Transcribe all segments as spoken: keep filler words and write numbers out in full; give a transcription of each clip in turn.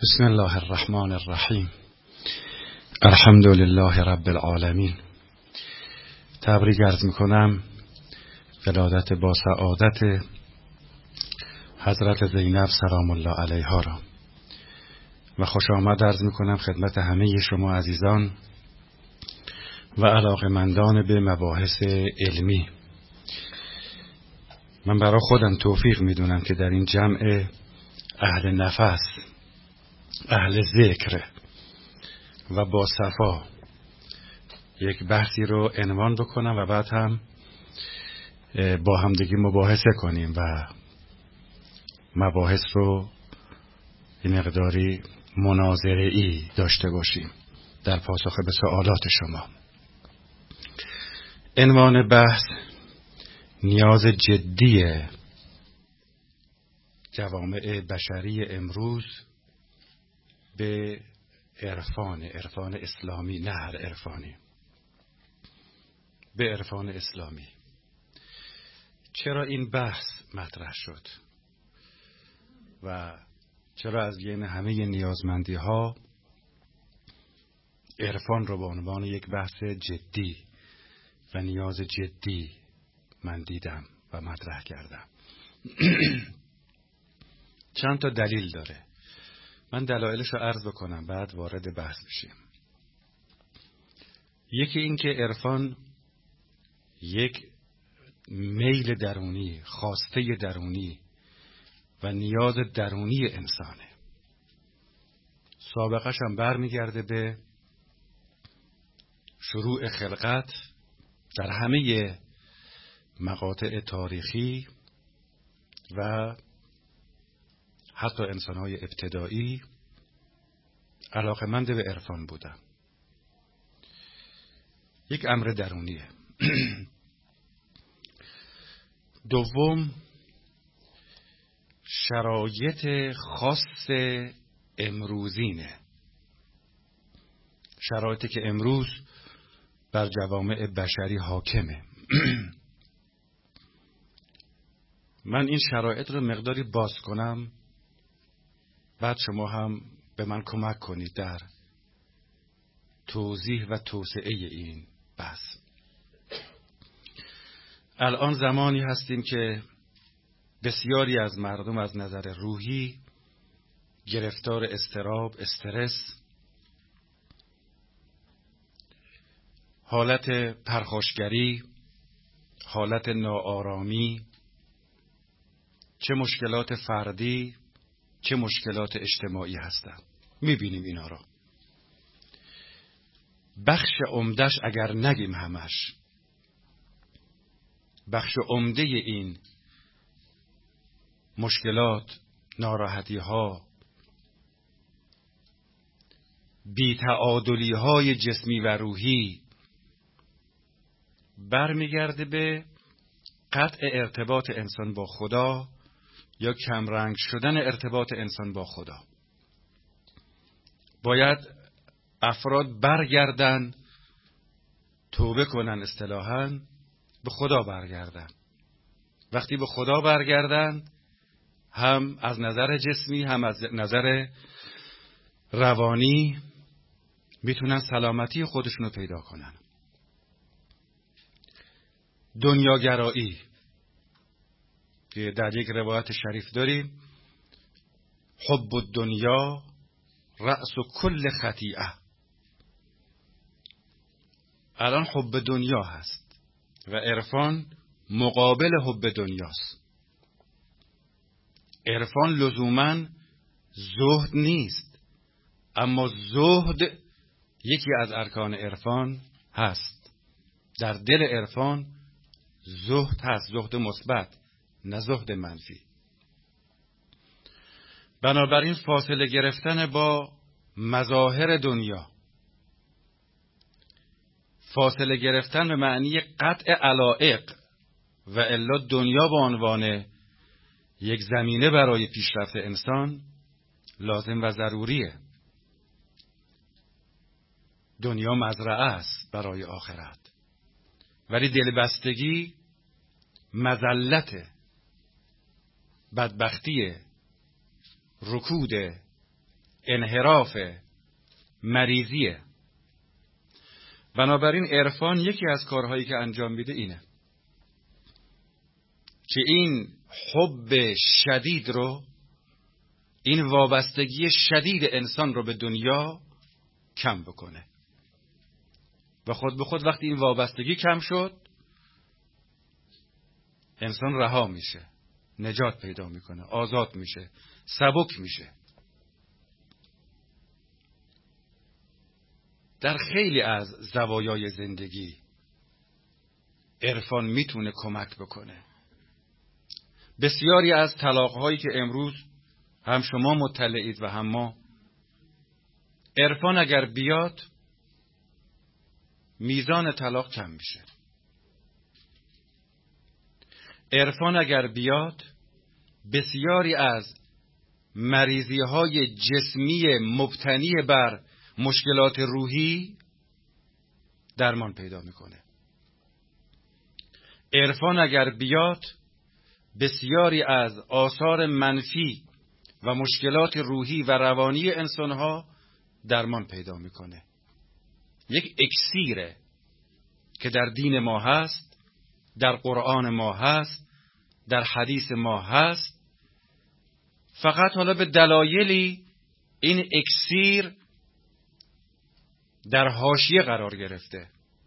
بسم الله الرحمن الرحیم. الحمد لله رب العالمین. تبریک عرض میکنم ولادت با سعادت حضرت زینب سلام الله علیها را و خوش آمد عرض میکنم خدمت همه شما عزیزان و علاقه‌مندان به مباحث علمی. من برای خودم توفیق میدونم که در این جمع اهل نفس، اهل ذکر و با صفا یک بحثی رو عنوان بکنم و بعد هم با همدیگه مباحثه کنیم و مباحث رو این مقداری مناظره‌ای داشته باشیم در پاسخ به سوالات شما. عنوان بحث: نیاز جدی جوامع بشری امروز به عرفان، عرفان اسلامی، نه هر عرفانی، به عرفان اسلامی. چرا این بحث مطرح شد و چرا از بین همه نیازمندی ها عرفان رو به عنوان یک بحث جدی و نیاز جدی من دیدم و مطرح کردم؟ چند تا دلیل داره. من دلایلش رو عرض بکنم بعد وارد بحث بشیم. یکی این که عرفان یک میل درونی، خواسته درونی و نیاز درونی انسانه. سابقش هم برمیگرده به شروع خلقت در همه مقاطع تاریخی و حتی انسان‌های ابتدایی علاقه‌مند به عرفان بودن. یک امر درونیه. دوم، شرایط خاص امروزینه، شرایطی که امروز بر جوامع بشری حاکمه. من این شرایط رو مقداری باز کنم، بعد شما هم به من کمک کنید در توضیح و توسعه این بحث. الان زمانی هستیم که بسیاری از مردم از نظر روحی گرفتار اضطراب، استرس، حالت پرخاشگری، حالت ناآرامی، چه مشکلات فردی چه مشکلات اجتماعی هستند. میبینیم اینا را. بخش عمده‌اش اگر نگیم همش، بخش عمده این مشکلات، ناراحتی ها، بی‌تعادلی های جسمی و روحی برمیگرده به قطع ارتباط انسان با خدا یا کمرنگ شدن ارتباط انسان با خدا. باید افراد برگردن، توبه کنن، اصطلاحاً به خدا برگردن. وقتی به خدا برگردن، هم از نظر جسمی هم از نظر روانی میتونن سلامتی خودشونو پیدا کنن. دنیاگرایی که در یک روایت شریف داریم: حب الدنیا رأس کل خطیئه. الان حب دنیا هست و عرفان مقابل حب دنیاست. عرفان لزوماً زهد نیست، اما زهد یکی از ارکان عرفان هست. در دل عرفان زهد هست، زهد مثبت، نه زهد منفی. بنابراین فاصله گرفتن با مظاهر دنیا، فاصله گرفتن به معنی قطع علایق و الا دنیا به عنوان یک زمینه برای پیشرفت انسان لازم و ضروریه. دنیا مزرعه است برای آخرت، ولی دلبستگی مذلت، بدبختی، رکود، انحراف، مریضیه. بنابراین عرفان یکی از کارهایی که انجام میده اینه که این حب شدید رو، این وابستگی شدید انسان رو به دنیا کم بکنه. و خود به خود وقتی این وابستگی کم شد، انسان رها میشه، نجات پیدا میکنه، آزاد میشه، سبک میشه. در خیلی از زوایای زندگی عرفان میتونه کمک بکنه. بسیاری از طلاق‌هایی که امروز هم شما مطلعید و هم ما، عرفان اگر بیاد میزان طلاق کم میشه. عرفان اگر بیاد بسیاری از مریضی‌های جسمی مبتنی بر مشکلات روحی درمان پیدا میکنه. عرفان اگر بیاد بسیاری از آثار منفی و مشکلات روحی و روانی انسانها درمان پیدا میکنه. یک اکسیره که در دین ما هست، در قرآن ما هست، در حدیث ما هست. فقط حالا به دلایلی این اکسیر در حاشیه قرار گرفته.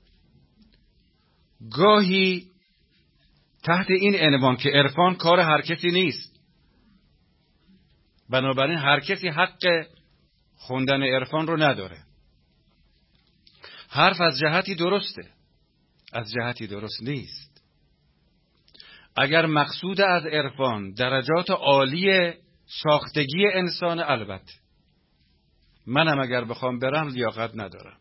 گاهی تحت این عنوان که عرفان کار هر کسی نیست، بنابراین هر کسی حق خوندن عرفان رو نداره. حرف از جهتی درسته، از جهتی درست نیست. اگر مقصود از عرفان درجات عالی ساختگی انسان، البته منم اگر بخوام برم لیاقت ندارم.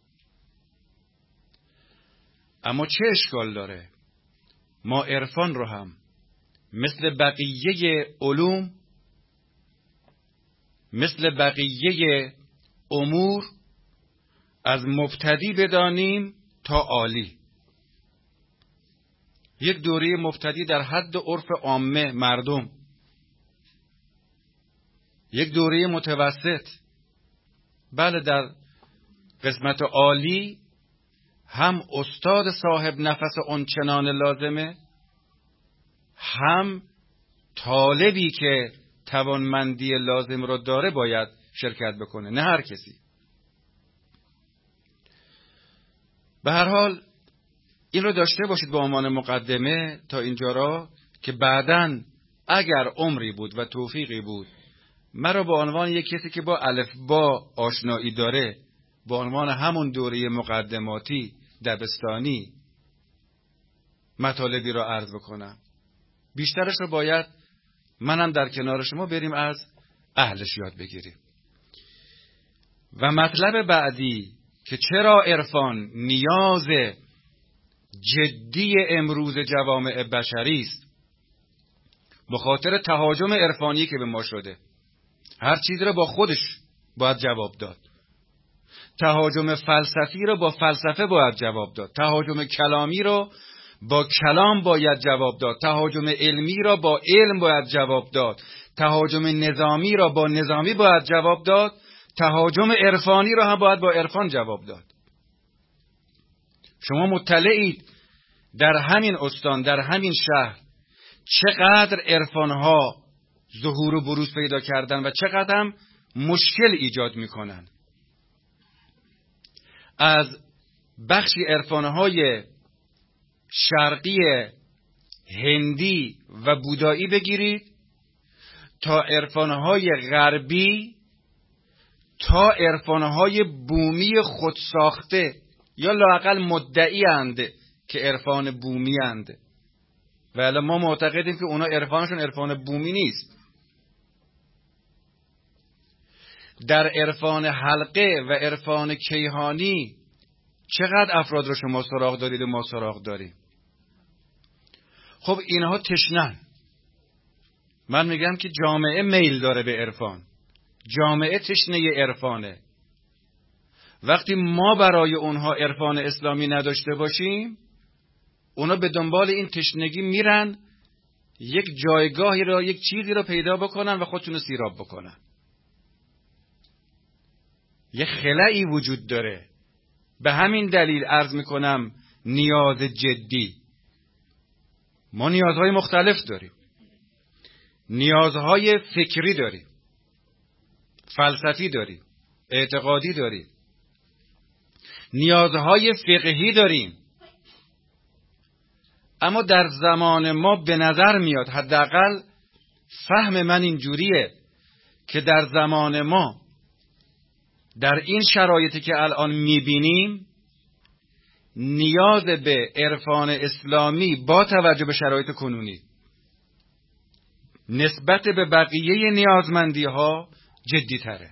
اما چه اشکال داره ما عرفان رو هم مثل بقیه علوم، مثل بقیه امور از مبتدی بدانیم تا عالی. یک دوره مبتدی در حد عرف عامه مردم، یک دوره متوسط، بله در قسمت عالی هم استاد صاحب نفس اونچنان لازمه، هم طالبی که توانمندی لازم رو داره باید شرکت بکنه، نه هر کسی. به هر حال این رو داشته باشید به عنوان مقدمه تا اینجا را که بعداً اگر عمری بود و توفیقی بود مرا به عنوان یک کسی که با الفبا آشنایی داره، به عنوان همون دوره مقدماتی دبستانی مطالبی را عرض بکنم. بیشترش رو باید منم در کنار شما بریم از اهلش یاد بگیریم. و مطلب بعدی که چرا عرفان نیاز جدی امروز جوامع بشری است، به خاطر تهاجم عرفانی که به ما شده. هر چیزی رو با خودش باید جواب داد. تهاجم فلسفی رو با فلسفه باید جواب داد. تهاجم کلامی رو با کلام باید جواب داد. تهاجم علمی را با علم باید جواب داد. تهاجم نظامی را با نظامی باید جواب داد. تهاجم عرفانی را هم باید با عرفان جواب داد. شما مطلعید در همین استان، در همین شهر چقدر عرفانها ظهور و بروز پیدا کردن و چقدر هم مشکل ایجاد میکنن. از بخشی عرفانهای شرقی هندی و بودایی بگیرید تا عرفانهای غربی، تا عرفانهای بومی خودساخته یا لااقل مدعی اند که عرفان بومی اند، ولی ما معتقدیم که اونا عرفانشون عرفان بومی نیست. در عرفان حلقه و عرفان کیهانی چقدر افراد رو شما سراغ دارید و ما سراغ داریم؟ خب اینها تشنن. من میگم که جامعه میل داره به عرفان، جامعه تشنه عرفانه. وقتی ما برای اونها عرفان اسلامی نداشته باشیم، اونا به دنبال این تشنگی میرن یک جایگاهی را، یک چیزی را پیدا بکنن و خودشونو سیراب بکنن. یه خلایی وجود داره. به همین دلیل عرض میکنم نیاز جدی. ما نیازهای مختلف داریم. نیازهای فکری داریم، فلسفی داریم، اعتقادی داریم، نیازهای فقهی داریم. اما در زمان ما به نظر میاد، حداقل فهم من اینجوریه، که در زمان ما در این شرایطی که الان میبینیم نیاز به عرفان اسلامی با توجه به شرایط کنونی نسبت به بقیه نیازمندی ها جدی تره.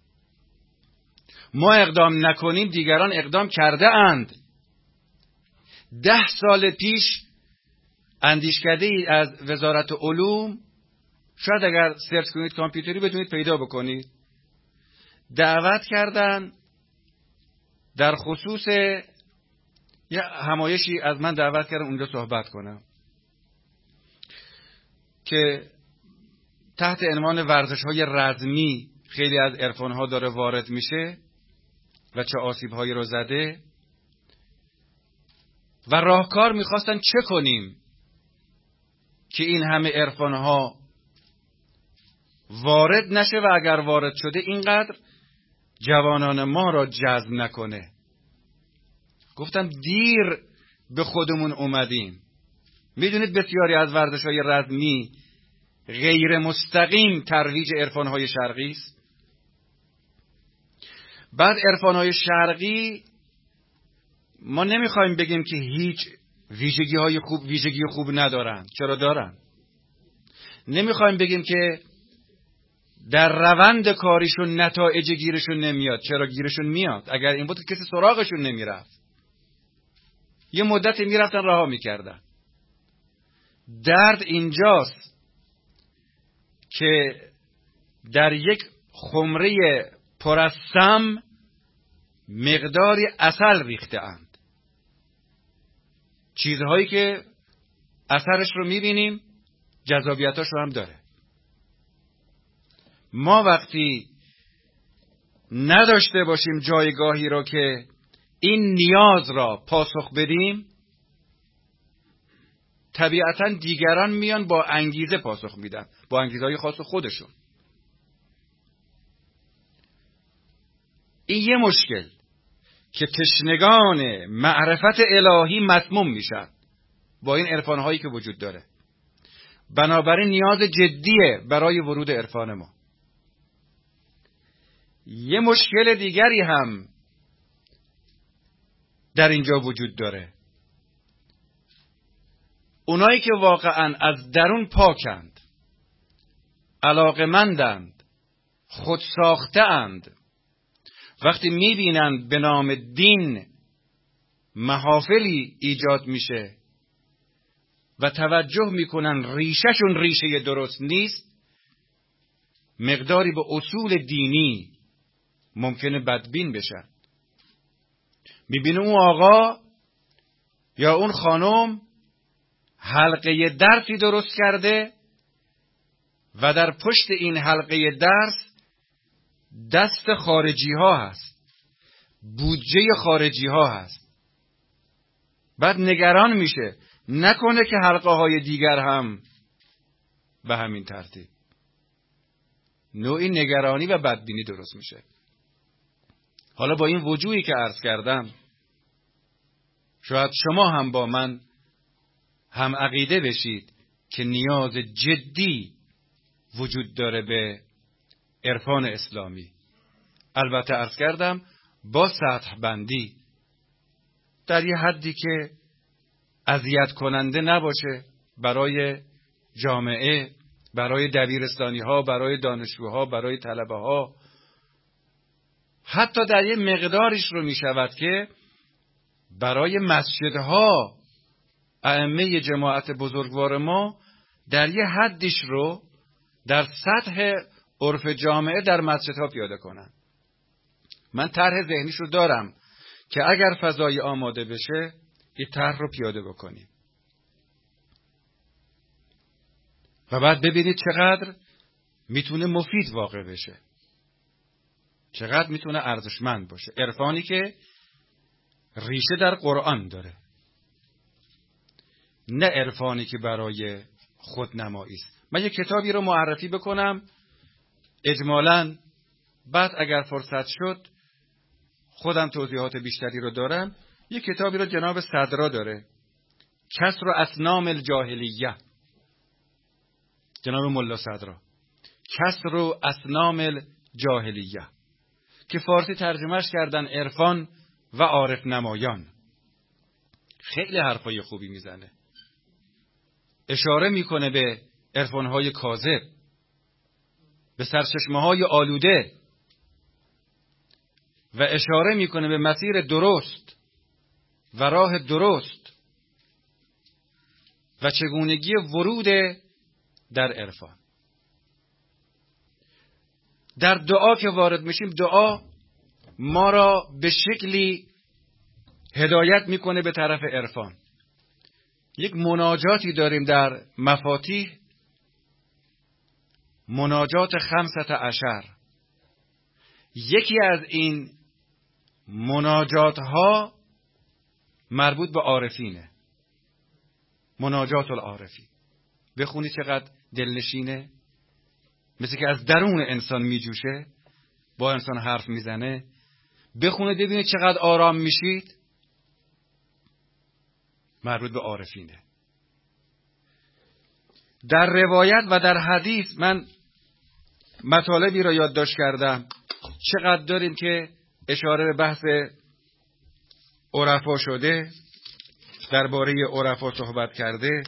ما اقدام نکنیم دیگران اقدام کرده اند. ده سال پیش اندیشکده ای از وزارت علوم، شاید اگر سرچ کنید کامپیوتری بتونید پیدا بکنید، دعوت کردن در خصوص یه همایشی از من دعوت کردن اونجا صحبت کنم که تحت عنوان ورزش‌های رزمی خیلی از عرفان‌ها داره وارد میشه و چه آسیب‌هایی رو زده و راهکار میخواستن چه کنیم که این همه عرفان‌ها وارد نشه و اگر وارد شده اینقدر جوانان ما را جذب نکنه. گفتم دیر به خودمون اومدیم. میدونید بسیاری از ورزش‌های رزمی غیر مستقیم ترویج عرفان‌های شرقی است. بعد عرفان‌های شرقی ما نمیخوایم بگیم که هیچ ویژگی‌های خوب ویژگی خوب ندارن. چرا دارن؟ نمیخوایم بگیم که در روند کاریشون نتایج گیرشون نمیاد. چرا گیرشون میاد؟ اگر این بود کسی سراغشون نمیرفت. یه مدت میرفتن رها میکردن. درد اینجاست که در یک خمره پر از سم مقداری عسل ریخته اند. چیزهایی که اثرش رو میبینیم، جذابیتاش رو هم داره. ما وقتی نداشته باشیم جایگاهی رو که این نیاز را پاسخ بدیم، طبیعتاً دیگران میان با انگیزه پاسخ میدن، با انگیزهای خاص خودشون. این یه مشکل که تشنگان معرفت الهی مسموم میشن با این عرفان‌هایی که وجود داره. بنابراین نیاز جدیه برای ورود عرفان ما. یه مشکل دیگری هم در اینجا وجود داره. اونایی که واقعاً از درون پاکند، علاقمندند، خود ساخته‌اند، وقتی میبینند به نام دین محافلی ایجاد میشه و توجه میکنن ریشهشون ریشه درست نیست، مقداری به اصول دینی ممکنه بدبین بشن. میبینه اون آقا یا اون خانم حلقه درسی درست کرده و در پشت این حلقه درس دست خارجی ها هست، بودجه خارجی ها هست. بعد نگران میشه نکنه که حلقه های دیگر هم به همین ترتیب. نوعی نگرانی و بدبینی درست میشه. حالا با این وجوهی که عرض کردم، شاید شما هم با من هم عقیده بشید که نیاز جدی وجود داره به عرفان اسلامی. البته عرض کردم با سطح بندی، در یه حدی که اذیت کننده نباشه برای جامعه، برای دبیرستانی ها، برای دانشجوها، برای طلبه ها. حتی در یه مقداریش رو می شود که برای مسجدها ائمه جماعت بزرگوار ما در یه حدیش رو در سطح عرف جامعه در مسجدها پیاده کنن. من طرح ذهنیش رو دارم که اگر فضای آماده بشه این طرح رو پیاده بکنیم و بعد ببینید چقدر میتونه مفید واقع بشه. چقدر میتونه ارزشمند باشه. عرفانی که ریشه در قرآن داره، نه عرفانی که برای خودنمایی است. من یک کتابی رو معرفی بکنم اجمالاً، بعد اگر فرصت شد خودم توضیحات بیشتری رو دارم. یک کتابی رو جناب صدرا داره، کسر اصنام الجاهلیه، جناب ملا صدرا، کسر اصنام الجاهلیه، که فارسی ترجمهش کردن عرفان و عارف نمایان. خیلی حرفای خوبی میزنه، اشاره میکنه به عرفانهای کاذب، به سرچشمه‌های آلوده، و اشاره میکنه به مسیر درست و راه درست و چگونگی ورود در عرفان. در دعا که وارد میشیم، دعا ما را به شکلی هدایت میکنه به طرف عرفان. یک مناجاتی داریم در مفاتیح، مناجات خمسة عشر. یکی از این مناجات ها مربوط به عارفینه، مناجات العارفی. بخونی چقدر دلنشینه، مثل که از درون انسان میجوشه، با انسان حرف میزنه. بخونید ببینید چقدر آرام میشید. مربوط به عارفینه. در روایت و در حدیث من مطالبی را یادداشت کردم. چقدر داریم که اشاره به بحث عرفا شده، درباره عرفا صحبت کرده.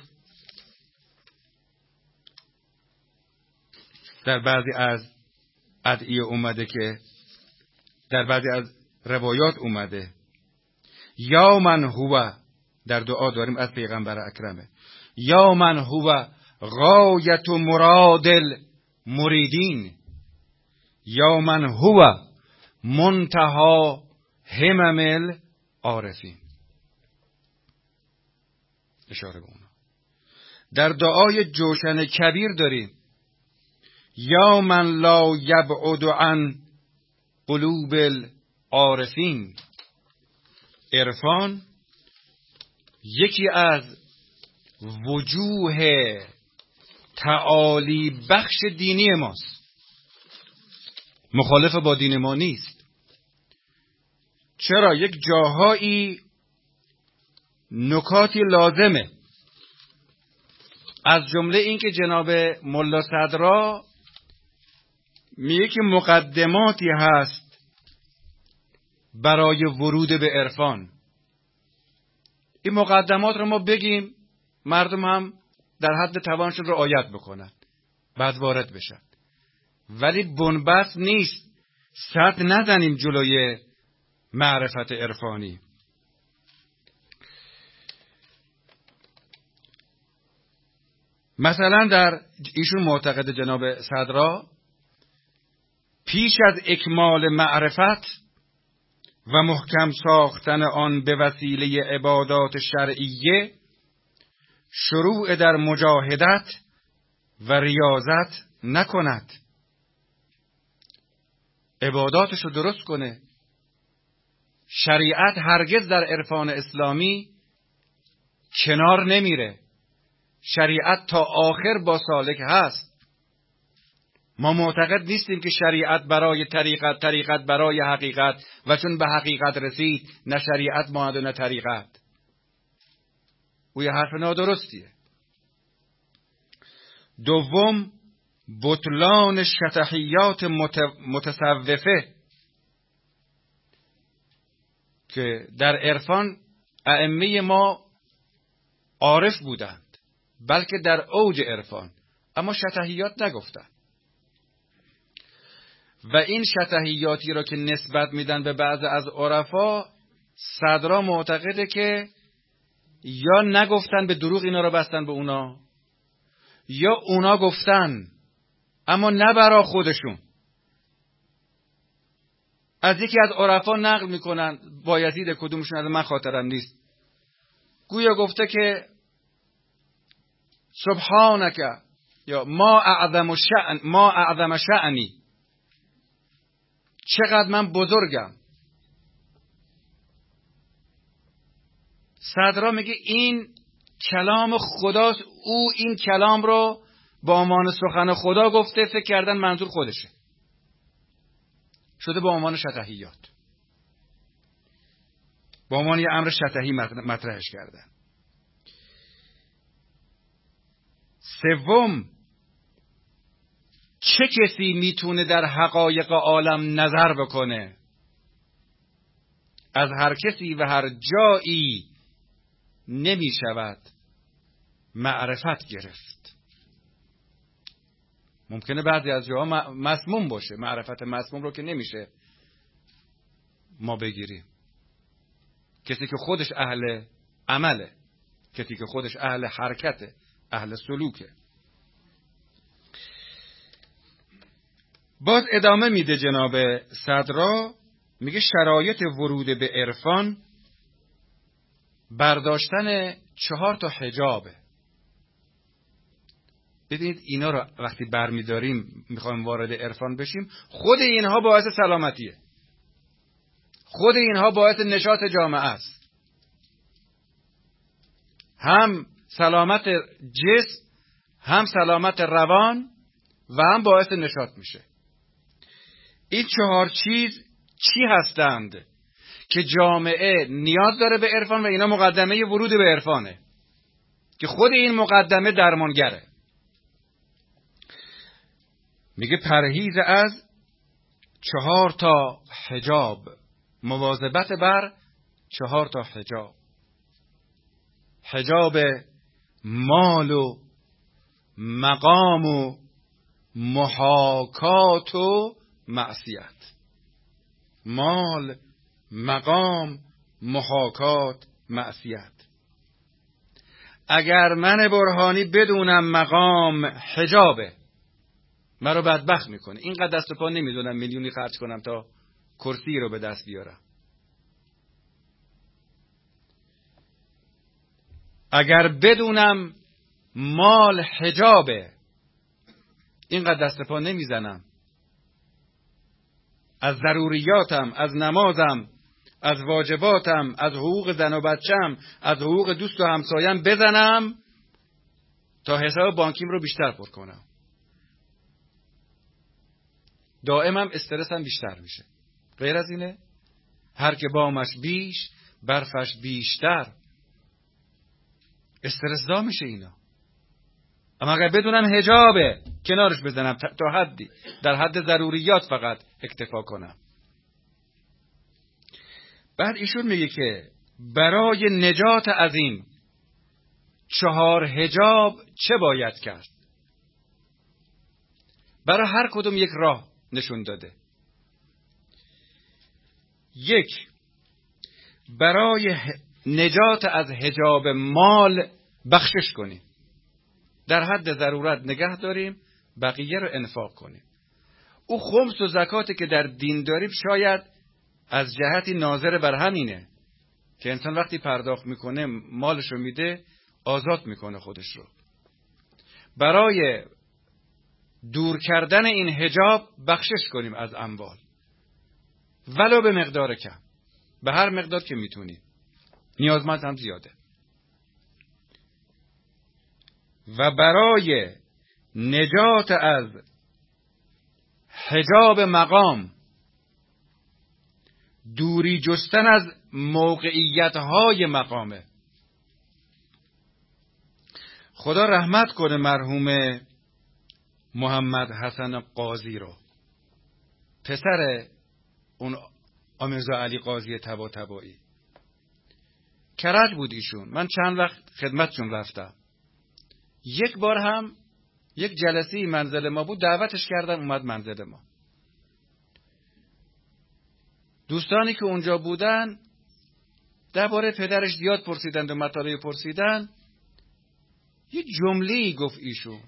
در بعضی از ادعیه اومده که در بعضی از روایات اومده یا من هو، در دعا داریم از پیغمبر اکرمه، یا من هو غایت مراد المریدین، یا من هو منتها همم العارفین. اشاره به اونا. در دعای جوشن کبیر داریم یا من لا یبعد عن قلوب العارفین. عرفان یکی از وجوه تعالی بخش دینی ماست، مخالف با دین ما نیست. چرا؟ یک جاهایی نکاتی لازمه، از جمله این که جناب ملا صدرا میگه که مقدماتی هست برای ورود به عرفان. این مقدمات رو ما بگیم، مردم هم در حد توانشون رعایت بکنن، بعد وارد بشن. ولی بنبست نیست، سد نزنیم جلوی معرفت عرفانی. مثلا در ایشون معتقد جناب صدرا پیش از اکمال معرفت و محکم ساختن آن به وسیله عبادات شرعیه، شروع در مجاهدت و ریاضت نکند. عباداتشو درست کنه. شریعت هرگز در عرفان اسلامی کنار نمیره. شریعت تا آخر با سالک هست. ما معتقد نیستیم که شریعت برای طریقت، طریقت برای حقیقت، و چون به حقیقت رسید نه شریعت ماند و نه طریقت. او یه حرف نادرستیه. دوم، بطلان شطحیات متصوفه که در عرفان ائمه ما عارف بودند، بلکه در اوج عرفان، اما شطحیات نگفتند. و این شطحیاتی را که نسبت میدن به بعض از عرفا، صدرا معتقده که یا نگفتن به دروغ اینا را بستن به اونا، یا اونا گفتن اما نه برا خودشون. از یکی از عرفا نقل میکنن، بایزید کدومشون، از من خاطرم نیست، گویا گفته که سبحانک یا ما اعظم شأن ما اعظم شأنی، چقدر من بزرگم. صدرا میگه این کلام خداست، او این کلام رو با عنوان سخن خدا گفته، فکر کردن منظور خودشه، شده با عنوان شطحیات، با عنوان یه امر شطحی مطرحش کردن. سوم، چه کسی میتونه در حقایق عالم نظر بکنه؟ از هر کسی و هر جایی نمی شود معرفت گرفت. ممکنه بعضی از جاها مسموم باشه، معرفت مسموم رو که نمیشه ما بگیریم. کسی که خودش اهل عمله، کسی که خودش اهل حرکته، اهل سلوکه. باز ادامه میده جناب صدرا، میگه شرایط ورود به عرفان برداشتن چهار تا حجابه. ببینید اینا رو وقتی برمیداریم میخوایم وارد عرفان بشیم، خود اینها باعث سلامتیه، خود اینها باعث نشاط جامعه است. هم سلامت جسم، هم سلامت روان و هم باعث نشاط میشه. این چهار چیز چی هستند که جامعه نیاز داره به عرفان و اینا مقدمه ورود به عرفانه، که خود این مقدمه درمانگره. میگه پرهیز از چهار تا حجاب، مواظبت بر چهار تا حجاب. حجاب مال و مقام و محاکات و معصیت. مال، مقام، محاکات، معصیت. اگر من برهانی بدونم مقام حجابه، من رو بدبخت میکنه. اینقدر دست و پا نمیدونم میلیونی خرج کنم تا کرسی رو به دست بیارم. اگر بدونم مال حجابه، اینقدر دست و پا نمیزنم. از ضروریاتم، از نمازم، از واجباتم، از حقوق زن و بچم، از حقوق دوست و همسایم بزنم تا حساب بانکیم رو بیشتر پر کنم. دائمم استرسم بیشتر میشه. غیر از اینه؟ هر که بامش بیش، برفش بیشتر. استرس دا میشه اینا. اما اگر بدونم حجابه، کنارش بزنم تا حدی، در حد ضروریات فقط اکتفا کنم. بعد ایشون میگه که برای نجات از این چهار حجاب چه باید کرد؟ برای هر کدوم یک راه نشون داده. یک، برای نجات از حجاب مال بخشش کنیم، در حد ضرورت نگه داریم، بقیه رو انفاق کنیم. او خمس و زکاتی که در دین داریم شاید از جهتی ناظر بر همینه که انسان وقتی پرداخت میکنه مالش رو میده، آزاد میکنه خودش رو. برای دور کردن این حجاب بخشش کنیم از اموال، ولو به مقدار کم، به هر مقدار که میتونیم، نیازمند هم زیاده. و برای نجات از حجاب مقام، دوری جستن از موقعیت‌های مقامه. خدا رحمت کنه مرحوم محمد حسن قاضی رو، پسر اون آمیرزا علی قاضی طباطبایی. کرج بود ایشون. من چند وقت خدمتشون رفتم. یک بار هم یک جلسه منزل ما بود، دعوتش کردم اومد منزل ما. دوستانی که اونجا بودن درباره پدرش زیاد پرسیدند و مطالب پرسیدن. یه جمله‌ای گفت ایشون،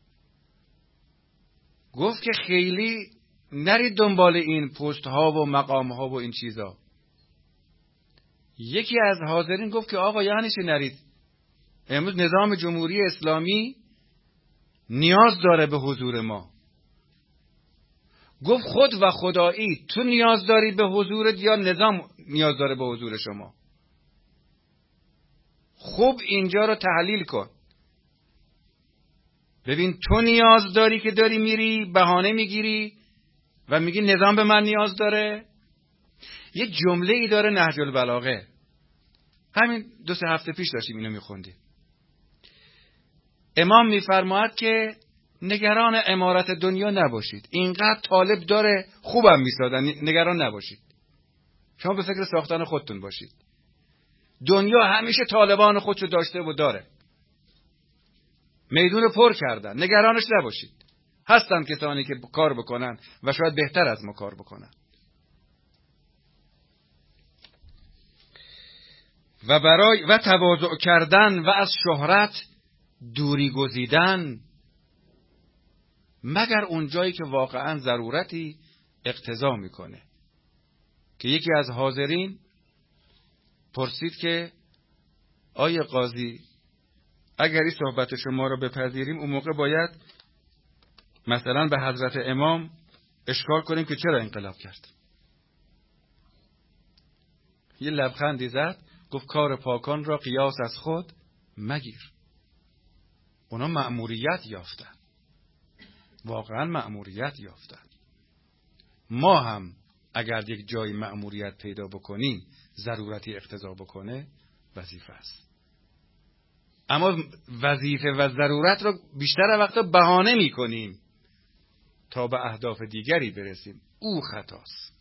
گفت که خیلی نرید دنبال این پست ها و مقام ها و این چیزا. یکی از حاضرین گفت که آقا یعنی چه نرید؟ امروز نظام جمهوری اسلامی نیاز داره به حضور ما. گفت خود و خدایی، تو نیاز داری به حضورت یا نظام نیاز داره به حضور شما؟ خوب اینجا رو تحلیل کن. ببین تو نیاز داری که داری میری بهانه میگیری و میگی نظام به من نیاز داره. یه جمله ای داره نهج البلاغه، همین دو سه هفته پیش داشتیم اینو میخوندیم. امام میفرماید که نگران عمارت دنیا نباشید، اینقدر طالب داره خوبم میسازن، نگران نباشید. شما به فکر ساختن خودتون باشید. دنیا همیشه طالبان خودشو داشته و داره، میدون پر کردن، نگرانش نباشید. هستن کسانی که کار بکنن و شاید بهتر از ما کار بکنن. و برای و تواضع کردن و از شهرت دوری گزیدن، مگر اون جایی که واقعا ضرورتی اقتضا میکنه. که یکی از حاضرین پرسید که آیه قاضی اگر این صحبت شما رو بپذیریم اون موقع باید مثلا به حضرت امام اشکال کنیم که چرا انقلاب کرد. یه لبخندی زد، گفت کار پاکان را قیاس از خود مگیر. اونا مأموریت یافتن، واقعا مأموریت یافتن. ما هم اگر یک جای مأموریت پیدا بکنیم ضرورتی اقتضا بکنه وظیفه است. اما وظیفه و ضرورت رو بیشتر وقتا بهانه میکنیم تا به اهداف دیگری برسیم. او خطاست.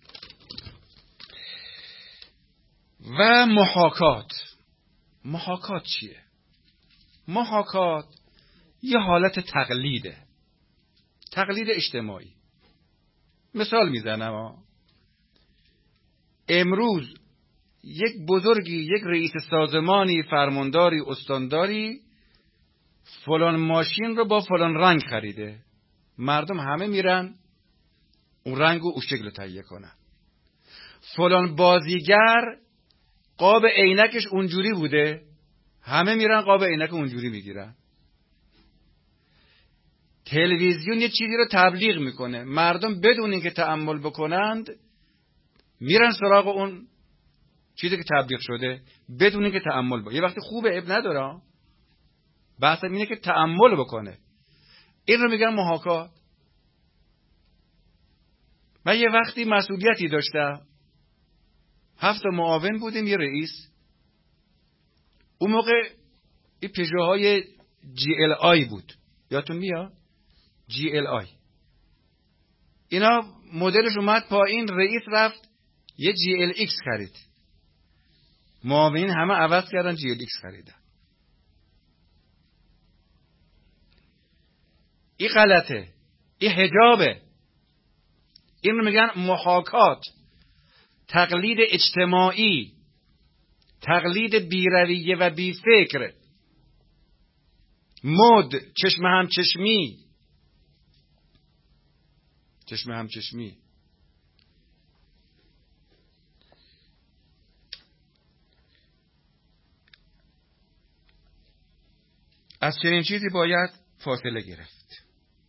و محاکات. محاکات چیه؟ محاکات یه حالت تقلیده، تقلید اجتماعی. مثال میزنم. امروز یک بزرگی، یک رئیس سازمانی، فرمانداری، استانداری فلان ماشین رو با فلان رنگ خریده. مردم همه میرن اون رنگ و اون شکل تهیه کنن. فلان بازیگر قاب عینکش اونجوری بوده، همه میرن قاب عینک اونجوری میگیرن. تلویزیون یه چیزی رو تبلیغ میکنه، مردم بدون اینکه تأمل بکنند میرن سراغ اون چیزی که تبلیغ شده بدون اینکه تأمل بکنه. یه وقتی خوبه اب نداره، بحث اینه که تأمل بکنه. این رو میگن محاکات. من یه وقتی مسئولیتی داشتم، هفت معاون بودیم، یه رئیس. اون موقع این پژوهای جی ال آی بود، یادتون میاد؟ جی ال آی اینا مدلش اومد پایین، رئیس رفت یه جی ال ایکس خرید، معاونین همه عوض کردن جی ال ایکس خریدن. این غلطه، این حجابه. این رو میگن محاکات، تقلید اجتماعی، تقلید بی‌رویه و بی‌فکر، مد، چشم هم چشمی، چشم هم چشمی. از چنین چیزی باید فاصله گرفت،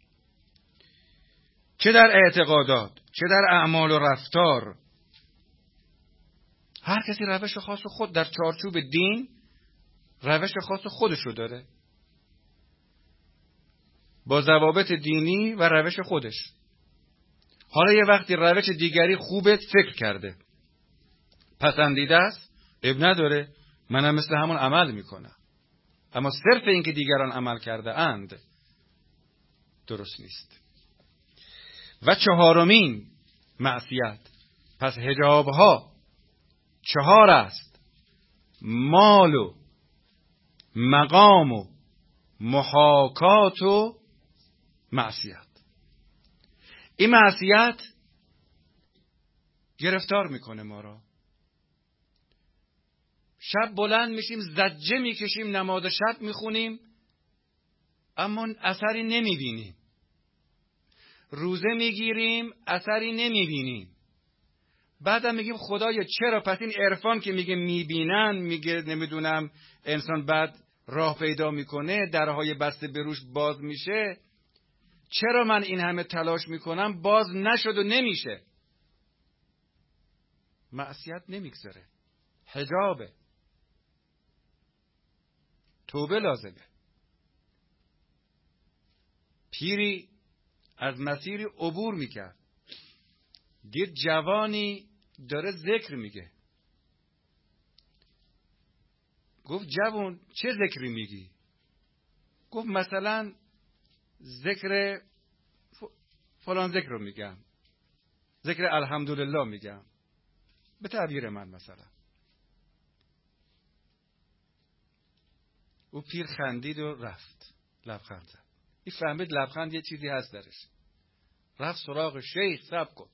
چه در اعتقادات چه در اعمال و رفتار. هر کسی روش خاص خود در چارچوب دین روش خاص خودشو داره، با ضوابط دینی و روش خودش. حالا یه وقتی روش دیگری خوبه، فکر کرده، پسندیده است، اب نداره، منم مثل همون عمل میکنم. اما صرف این که دیگران عمل کرده اند درست نیست. و چهارمین معصیت. پس حجابها چهار است: مال و مقام و محاکات و معصیت. این معصیت گرفتار میکنه ما را. شب بلند میشیم، زجه میکشیم، نماز شب میخونیم، اما اثری نمیبینیم. روزه میگیریم، اثری نمیبینیم. بعدم میگیم خدایا چرا؟ پس این عرفان که میگه میبینن، میگه نمیدونم انسان بعد راه پیدا میکنه، درهای بسته به روش باز میشه، چرا من این همه تلاش میکنم باز نشد و نمیشه؟ معصیت نمیگذره، حجابه، توبه لازمه. پیری از مسیری عبور میکرد، دید جوانی داره ذکر میگه. گفت جوان چه ذکری میگی؟ گفت مثلا ذکر فلان ذکر رو میگم، ذکر الحمدلله میگم، به تعبیر من مثلا. او پیر خندید و رفت، لبخند زد. این فهمید لبخند یه چیزی هست درش. رفت سراغ شیخ، صبر کن،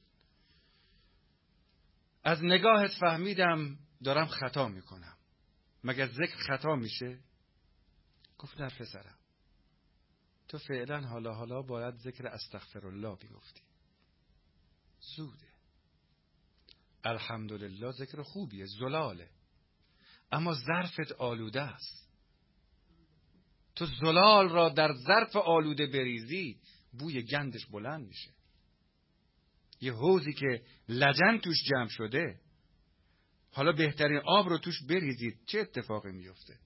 از نگاهت فهمیدم دارم خطا میکنم، مگر ذکر خطا میشه؟ گفت نه پسرم، تو فعلا حالا حالا باید ذکر استغفرالله بیفتی. زوده. الحمدلله ذکر خوبیه، زلاله، اما ظرفت آلوده است. تو زلال را در ظرف آلوده بریزی، بوی گندش بلند میشه. یه حوضی که لجن توش جمع شده، حالا بهترین آب رو توش بریزید، چه اتفاقی میفته؟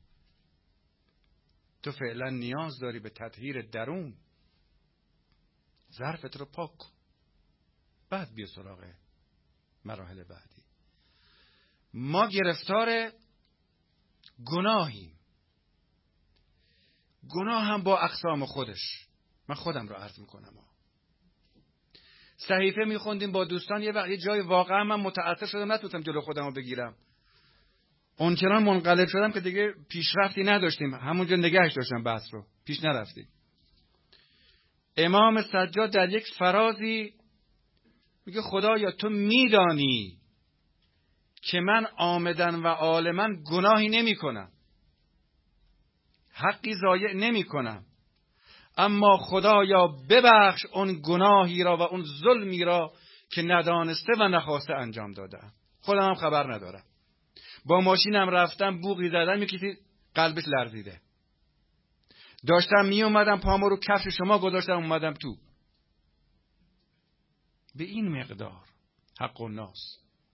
تو فعلا نیاز داری به تطهیر درون. ظرفت رو پاک کن، بعد بیا سراغ مراحل بعدی. ما گرفتار گناهیم. گناه هم با اقسام خودش. من خودم رو عرض میکنم. صحیفه میخوندیم با دوستان، یه وقت یه جای واقعا من متأثر شدم، نتونستم جلو خودم رو بگیرم. اونچنان منقلب شدم که دیگه پیشرفتی نداشتیم، همونجا نگهش داشتم بحث رو، پیش نرفتیم. امام سجاد در یک فرازی میگه خدایا تو میدانی که من آمدن و عالما گناهی نمی کنم، حقی ضایع نمی کنم، اما خدایا ببخش اون گناهی را و اون ظلمی را که ندانسته و نخواسته انجام دادم. خودم هم خبر ندارم. با ماشینم رفتم، بوقی زدم، یکی قلبش لرزیده. داشتم می اومدم پامو رو کفش شما گذاشتم اومدم تو. به این مقدار حق الناس.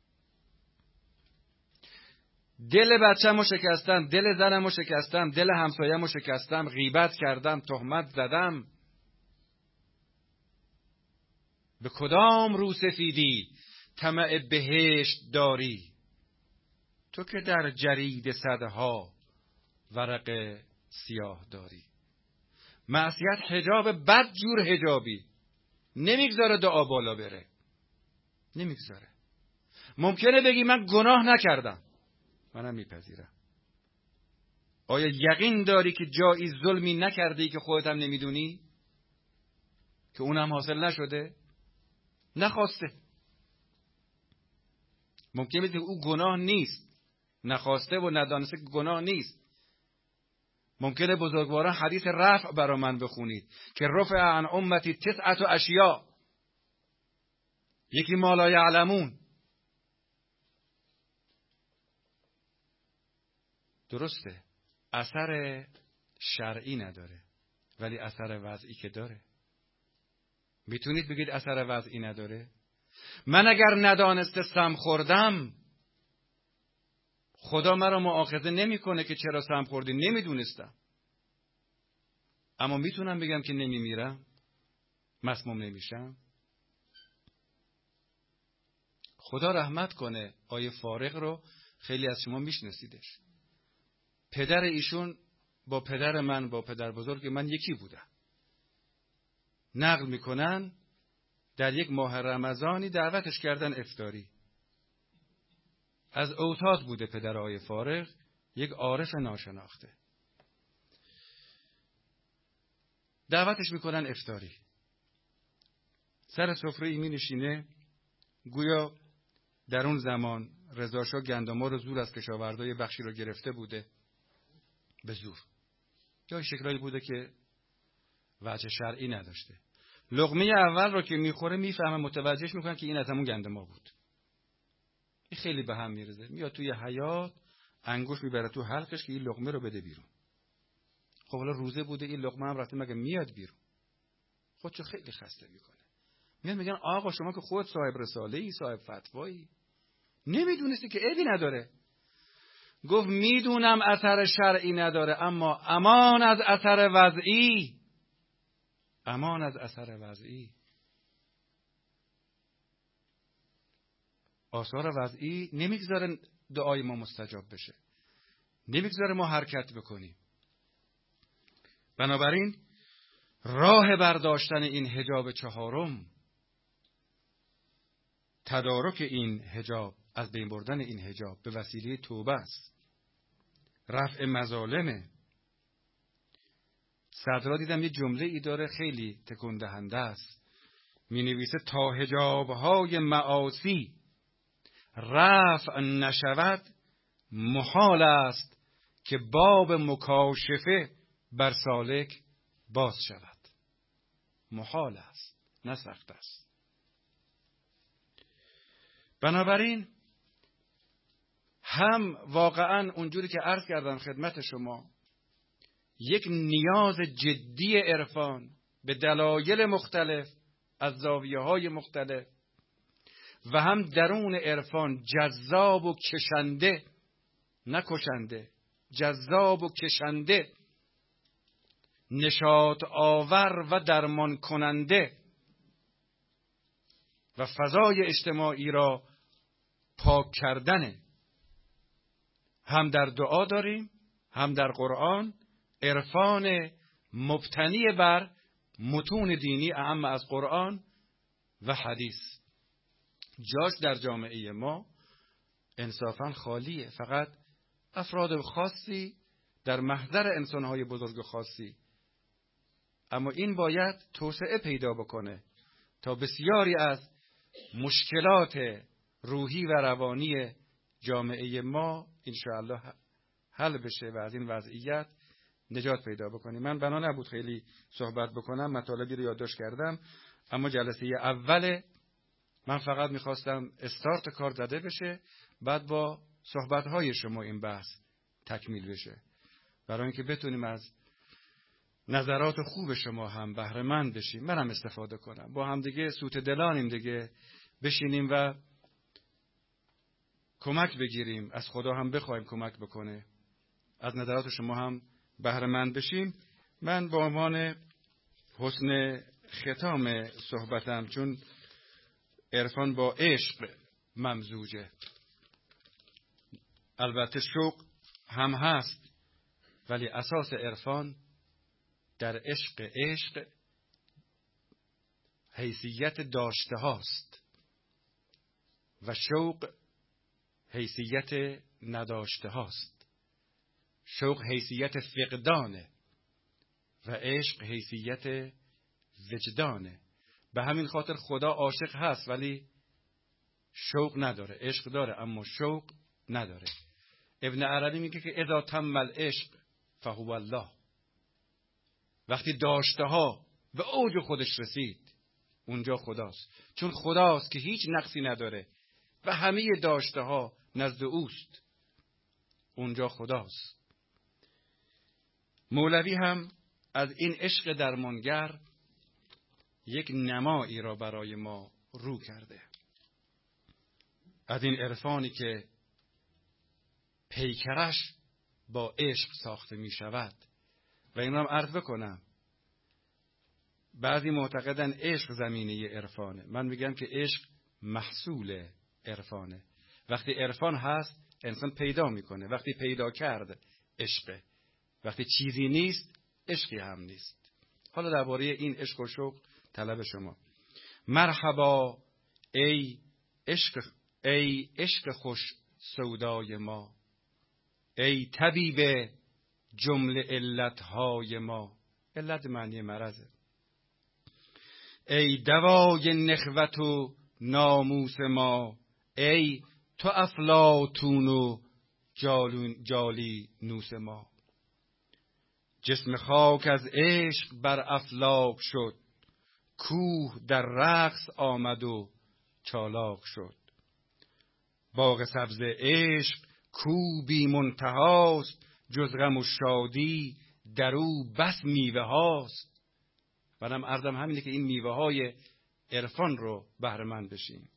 دل بچه‌مو شکستم، دل زنمو شکستم، دل همسایه‌مو شکستم، غیبت کردم، تهمت زدم. به کدام رو سفیدی طمع بهشت داری؟ تو که در جرید صدها ورق سیاه داری. معصیت حجاب بد جور حجابی، نمیگذاره دعا بالا بره، نمیگذاره. ممکنه بگی من گناه نکردم، منم میپذیرم. آیا یقین داری که جایی ظلمی نکردی که خودت هم نمیدونی؟ که اونم حاصل نشده؟ نخواسته. ممکنه بگی او گناه نیست، نخواسته و ندانسته گناه نیست. ممکنه بزرگواران حدیث رفع برا من بخونید که رفع عن امتی تسعت و اشیاء، یکی ما لا یعلمون. درسته اثر شرعی نداره، ولی اثر وضعی که داره. میتونید بگید اثر وضعی نداره؟ من اگر ندانسته سم خوردم، خدا مرا مؤاخذه نمیکنه که چرا سم خوردی، نمیدونستم. اما میتونم بگم که نمیمیرم، مسموم نمیشم. خدا رحمت کنه، آیه فارغ رو خیلی از شما میشناسیدش. پدر ایشون با پدر من، با پدر بزرگ من یکی بودن. نقل میکنن در یک ماه رمضانی دعوتش کردن افطاری. از اوتاد بوده پدر آیه فارغ، یک عارف ناشناخته. دعوتش میکنن افطاری. سر سفره می نشینه، گویا در اون زمان رضا شاه گندما رو زور از کشاورزای بخشی رو گرفته بوده، به زور. یا شکلایی بوده که وجه شرعی نداشته. لقمه اول رو که میخوره میفهمه، متوجهش میکنن که این از همون گندما بود. این خیلی به هم میرزه. میاد توی حیاط انگوش میبره تو حلقش که این لقمه رو بده بیرون. خب حالا روزه بوده، این لقمه هم رفته مگه میاد بیرون؟ خودشو خیلی خسته میکنه. میگن میگن آقا شما که خود صاحب رساله ای، صاحب فتوایی، نمیدونستی که عیبی نداره. گفت میدونم اثر شرعی نداره، اما امان از اثر وضعی، امان از اثر وضعی. آثار وضعی نمیگذاره دعای ما مستجاب بشه، نمیگذاره ما حرکت بکنیم. بنابراین راه برداشتن این حجاب چهارم، تدارک این حجاب، از بین بردن این حجاب به وسیله توبه است، رفع مظالمه. صدرا دیدم یه جمله ای داره خیلی تکون دهنده است، می نویسه تا حجاب‌های معاصی رفع نشود، محال است که باب مکاشفه بر سالک باز شود. محال است، نه سخت است. بنابراین هم واقعا اونجوری که عرض کردم خدمت شما، یک نیاز جدی عرفان به دلایل مختلف از زاویه‌های مختلف و هم درون عرفان جذاب و کشنده، نه کشنده، جذاب و کشنده، نشاط آور و درمان کننده و فضای اجتماعی را پاک کردنه. هم در دعا داریم، هم در قرآن، عرفان مبتنی بر متون دینی اهم از قرآن و حدیث. جاش در جامعه ما انصافاً خالیه. فقط افراد خاصی در محضر انسانهای بزرگ خاصی، اما این باید توسعه پیدا بکنه تا بسیاری از مشکلات روحی و روانی جامعه ما انشاءالله حل بشه و از این وضعیت نجات پیدا بکنیم. من بنا نبود خیلی صحبت بکنم، مطالبی رو یادداشت کردم، اما جلسه اول من فقط میخواستم استارت کار زده بشه، بعد با صحبت‌های شما این بحث تکمیل بشه، برای اینکه بتونیم از نظرات خوب شما هم بهره مند بشیم، منم استفاده کنم، با هم دیگه سوت دلانیم دیگه، بشینیم و کمک بگیریم، از خدا هم بخوایم کمک بکنه، از نظرات شما هم بهره مند بشیم. من با عنوان حسن ختام صحبتم، چون عرفان با عشق ممزوجه، البته شوق هم هست، ولی اساس عرفان در عشق. عشق حیثیت داشته هاست و شوق حیثیت نداشته هاست. شوق حیثیت فقدانه و عشق حیثیت وجدانه. به همین خاطر خدا عاشق هست ولی شوق نداره، عشق داره اما شوق نداره. ابن عربی میگه که اذا تم العشق فهو الله، وقتی داشته ها به اوج خودش رسید اونجا خداست، چون خداست که هیچ نقصی نداره و همه داشته ها نزد اوست، اونجا خداست. مولوی هم از این عشق درمانگر یک نمایی را برای ما رو کرده، از این عرفانی که پیکرش با عشق ساخته می شود. و این را هم عرض بکنم، بعضی معتقدن عشق زمینه عرفانه، من میگم که عشق محصول عرفانه. وقتی عرفان هست انسان پیدا میکنه، وقتی پیدا کرد عشقه، وقتی چیزی نیست عشقی هم نیست. حالا درباره این عشق و شوق طلب شما. مرحبا ای عشق، ای عشق خوش سودای ما، ای طبیب جمله علتهای ما. علت معنی مرضه. ای دوای نخوت و ناموس ما، ای تو افلاطون و جالی نوس ما. جسم خاک از عشق بر افلاک شد، کوه در رقص آمد و چالاک شد. باغ سبز عشق کو بی منتهاست، جز غم و شادی در او بس میوه هاست. منم عرضم همینه که این میوه های عرفان رو بهره مند بشیم.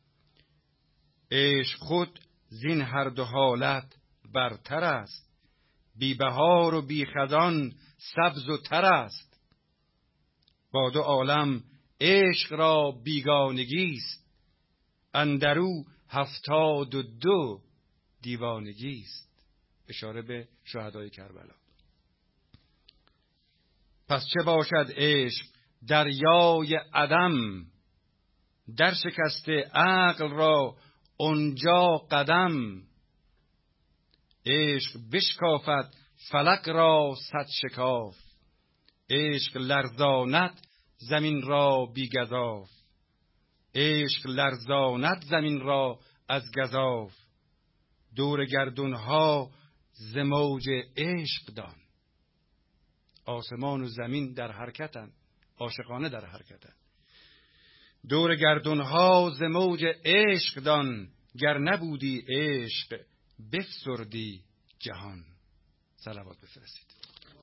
عشق خود زین هر دو حالت برتر است، بی بهار و بی خزان سبز و تر است. با دو عالم عشق را بیگانگی است، اندرو هفتاد و دو دیوانگی است. اشاره به شهدای کربلا. پس چه باشد عشق دریای عدم، در شکسته عقل را اونجا قدم. عشق بشکافد فلک را صد شکاف، عشق لرزاند زمین را بی گزاف. عشق لرزاند زمین را از گزاف، دور گردونها ز موج عشق دان. آسمان و زمین در حرکتن، عاشقانه در حرکتن. دور گردونها ز موج عشق دان، گر نبودی عشق بفسردی جهان. صلوات بفرستید.